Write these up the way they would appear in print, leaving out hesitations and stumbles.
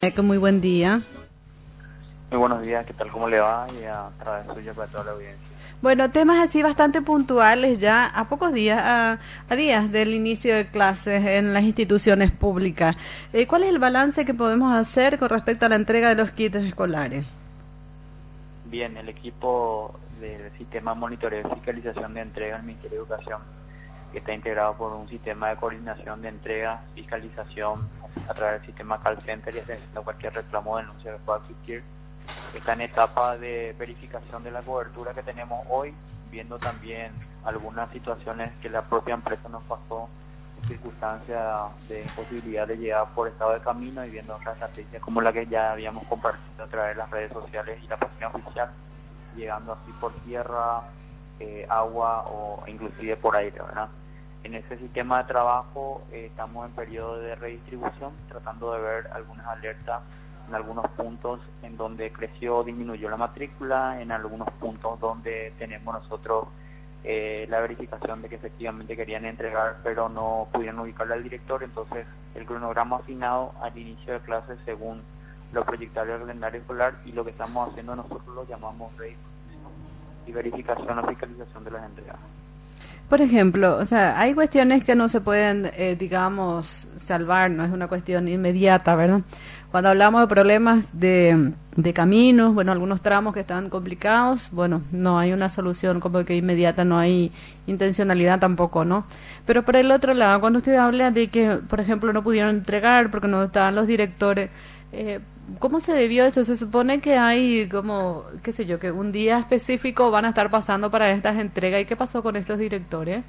Muy buen día. Muy buenos días, ¿qué tal? ¿Cómo le va? Y a través suyo para toda la audiencia. Bueno, temas así bastante puntuales ya a pocos días, a días del inicio de clases en las instituciones públicas. ¿Cuál es el balance que podemos hacer con respecto a la entrega de los kits escolares? Bien, el equipo del sistema de monitoreo y fiscalización de entrega del Ministerio de Educación, que está integrado por un sistema de coordinación de entrega, fiscalización a través del sistema call center y haciendo cualquier reclamo o denuncia que pueda existir. Está en etapa de verificación de la cobertura que tenemos hoy, viendo también algunas situaciones que la propia empresa nos pasó, circunstancias de imposibilidad de llegar por estado de camino, y viendo otras estrategias como la que ya habíamos compartido a través de las redes sociales y la página oficial, llegando así por tierra, agua o inclusive por aire, ¿verdad? En ese sistema de trabajo estamos en periodo de redistribución, tratando de ver algunas alertas en algunos puntos en donde creció o disminuyó la matrícula, en algunos puntos donde tenemos nosotros la verificación de que efectivamente querían entregar pero no pudieron ubicarle al director. Entonces el cronograma asignado al inicio de clases según lo proyectado del calendario escolar, y lo que estamos haciendo nosotros lo llamamos redistribución y verificación o fiscalización de las entregas. Por ejemplo, o sea, hay cuestiones que no se pueden, digamos, salvar, no es una cuestión inmediata, ¿verdad? Cuando hablamos de problemas de caminos, bueno, algunos tramos que están complicados, bueno, no hay una solución como que inmediata, no hay intencionalidad tampoco, ¿no? Pero por el otro lado, cuando usted habla de que, por ejemplo, no pudieron entregar porque no estaban los directores, ¿cómo se debió eso? Se supone que hay como, qué sé yo, que un día específico van a estar pasando para estas entregas. ¿Y qué pasó con estos directores?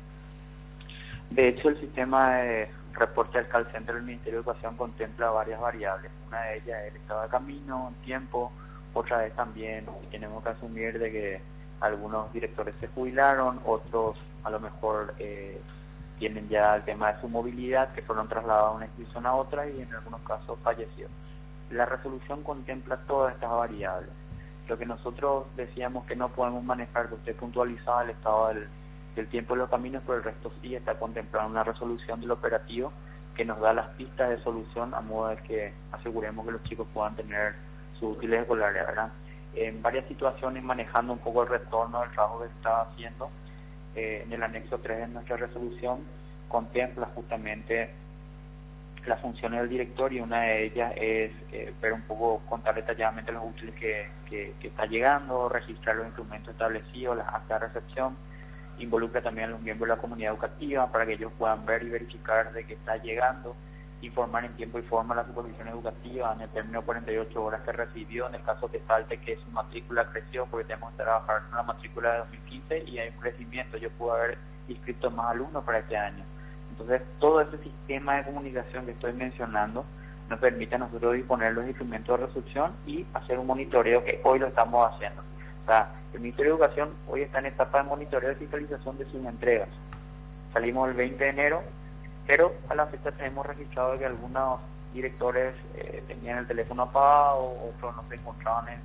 De hecho, el sistema de reporte al call center del Ministerio de Educación contempla varias variables. Una de ellas es el estado de camino, el tiempo. Otra vez también tenemos que asumir de que algunos directores se jubilaron, otros a lo mejor tienen ya el tema de su movilidad, que fueron trasladados de una institución a otra y en algunos casos fallecieron. La resolución contempla todas estas variables. Lo que nosotros decíamos que no podemos manejar, que usted puntualizaba el estado del tiempo de los caminos, pero el resto sí está contemplado en una resolución del operativo que nos da las pistas de solución a modo de que aseguremos que los chicos puedan tener sus útiles escolares, ¿verdad? En varias situaciones, manejando un poco el retorno del trabajo que se estaba haciendo, en el anexo 3 de nuestra resolución contempla justamente las funciones del director, y una de ellas es ver un poco, contar detalladamente los útiles que está llegando, registrar los instrumentos establecidos, las actas de recepción. Involucra también a los miembros de la comunidad educativa para que ellos puedan ver y verificar de que está llegando, informar en tiempo y forma a la supervisión educativa en el término de 48 horas que recibió, en el caso que falte que su matrícula creció, porque tenemos que trabajar con la matrícula de 2015 y hay un crecimiento, yo puedo haber inscrito más alumnos para este año. Entonces, todo ese sistema de comunicación que estoy mencionando nos permite a nosotros disponer los instrumentos de resolución y hacer un monitoreo, que hoy lo estamos haciendo. O sea, el Ministerio de Educación hoy está en etapa de monitoreo y fiscalización de sus entregas. Salimos el 20 de enero, pero a la fecha tenemos registrado que algunos directores tenían el teléfono apagado, otros no se encontraban en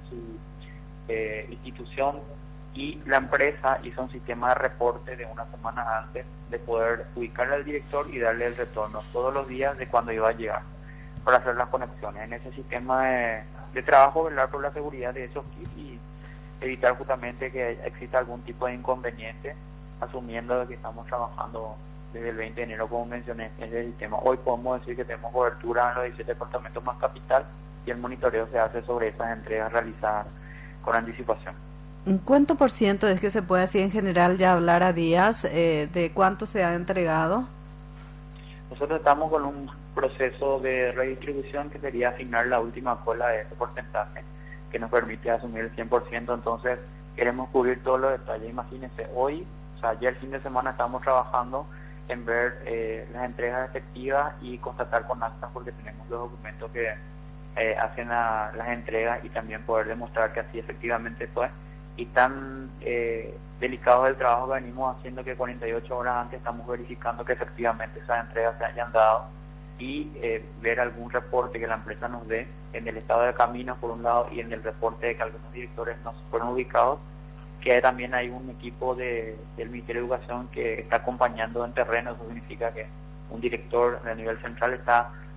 su institución, y la empresa hizo un sistema de reporte de una semana antes de poder ubicarle al director y darle el retorno todos los días de cuando iba a llegar para hacer las conexiones. En ese sistema de trabajo, velar por la seguridad de esos kits y evitar justamente que exista algún tipo de inconveniente, asumiendo que estamos trabajando desde el 20 de enero, como mencioné, en ese sistema. Hoy podemos decir que tenemos cobertura en los 17 departamentos más capital, y el monitoreo se hace sobre esas entregas realizadas con anticipación. ¿Cuánto por ciento es que se puede así en general ya hablar a días de cuánto se ha entregado? Nosotros estamos con un proceso de redistribución que sería asignar la última cola de ese porcentaje, que nos permite asumir el 100%, entonces queremos cubrir todos los detalles. Imagínense, hoy, o sea, ayer fin de semana estábamos trabajando en ver las entregas efectivas y constatar con actas, porque tenemos los documentos que hacen las entregas, y también poder demostrar que así efectivamente fue. Y tan delicado es el trabajo que venimos haciendo que 48 horas antes estamos verificando que efectivamente esas entregas se hayan dado, y ver algún reporte que la empresa nos dé en el estado de camino por un lado, y en el reporte de que algunos directores no fueron ubicados, que también hay un equipo del Ministerio de Educación que está acompañando en terreno. Eso significa que un director a nivel central está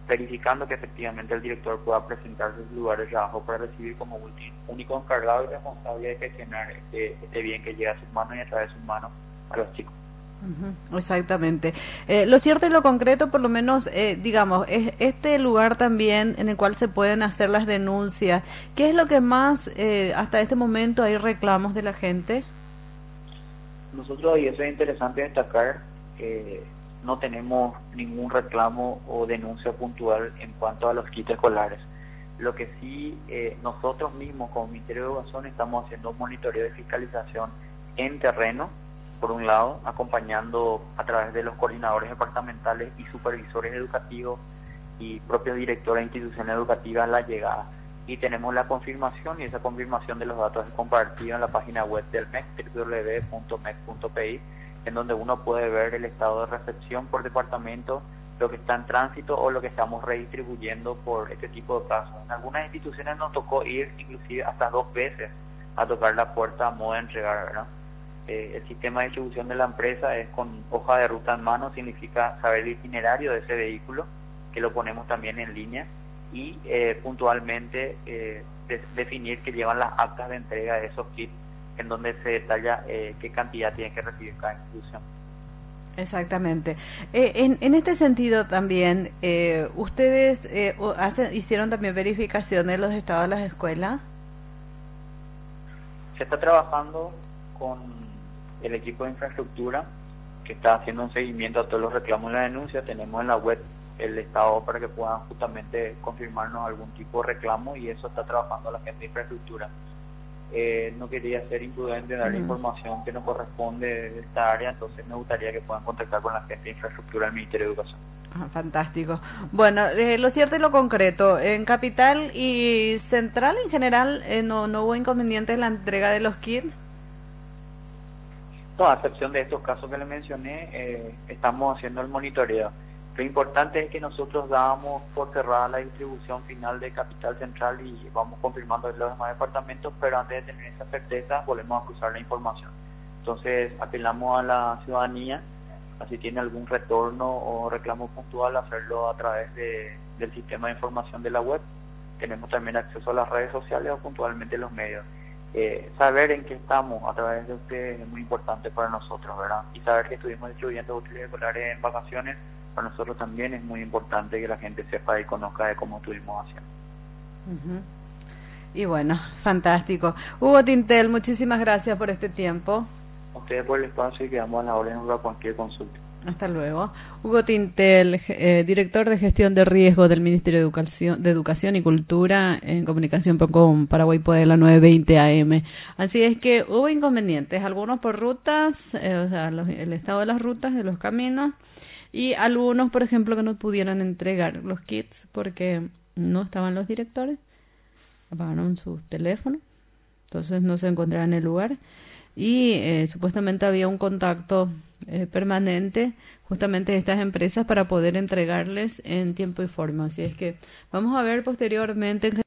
verificando que efectivamente el director pueda presentarse en su lugar de trabajo para recibir como único encargado y responsable de gestionar este bien que llega a sus manos y a través de sus manos a los chicos. Exactamente. Lo cierto y lo concreto, por lo menos, digamos, es este lugar también en el cual se pueden hacer las denuncias. ¿Qué es lo que más, hasta este momento, hay reclamos de la gente? Nosotros, y eso es interesante destacar, no tenemos ningún reclamo o denuncia puntual en cuanto a los kits escolares. Lo que sí, nosotros mismos como Ministerio de Educación estamos haciendo un monitoreo de fiscalización en terreno, por un lado, acompañando a través de los coordinadores departamentales y supervisores educativos y propios directores de instituciones educativas la llegada. Y tenemos la confirmación, y esa confirmación de los datos es compartida en la página web del MEC, www.mec.pi, en donde uno puede ver el estado de recepción por departamento, lo que está en tránsito o lo que estamos redistribuyendo por este tipo de casos. En algunas instituciones nos tocó ir inclusive hasta 2 veces a tocar la puerta a modo de entregar, ¿verdad? El sistema de distribución de la empresa es con hoja de ruta en mano, significa saber el itinerario de ese vehículo, que lo ponemos también en línea, y puntualmente definir que llevan las actas de entrega de esos kits, en donde se detalla qué cantidad tiene que recibir cada institución. Exactamente. En este sentido también, ¿ustedes hicieron también verificación de los estados de las escuelas? Se está trabajando con el equipo de infraestructura que está haciendo un seguimiento a todos los reclamos y la denuncia. Tenemos en la web el estado para que puedan justamente confirmarnos algún tipo de reclamo, y eso está trabajando la gente de infraestructura. No quería ser imprudente en dar información que no corresponde de esta área, entonces me gustaría que puedan contactar con la gente de infraestructura del Ministerio de Educación. Fantástico. Bueno, lo cierto y lo concreto, en Capital y Central en general no hubo inconvenientes en la entrega de los kits. No, a excepción de estos casos que le mencioné, estamos haciendo el monitoreo. Lo importante es que nosotros dábamos por cerrada la distribución final de Capital Central y vamos confirmando en los demás departamentos, pero antes de tener esa certeza volvemos a cruzar la información. Entonces apelamos a la ciudadanía, así tiene algún retorno o reclamo puntual, hacerlo a través del sistema de información de la web. Tenemos también acceso a las redes sociales o puntualmente los medios. Saber en qué estamos a través de ustedes es muy importante para nosotros, ¿verdad? Y saber que estuvimos distribuyendo útiles escolares en vacaciones, para nosotros también es muy importante que la gente sepa y conozca de cómo estuvimos haciendo. Y bueno, fantástico. Hugo Tintel, muchísimas gracias por este tiempo. A ustedes por el espacio y quedamos a la orden para cualquier consulta. Hasta luego. Hugo Tintel, director de gestión de riesgo del Ministerio de Educación y Cultura, en comunicación con Paraguay Puebla 920 AM. Así es que hubo inconvenientes, algunos por rutas, o sea, el estado de las rutas, de los caminos, y algunos, por ejemplo, que no pudieron entregar los kits porque no estaban los directores, apagaron sus teléfonos, entonces no se encontraban en el lugar. Y supuestamente había un contacto permanente justamente de estas empresas para poder entregarles en tiempo y forma. Así es que vamos a ver posteriormente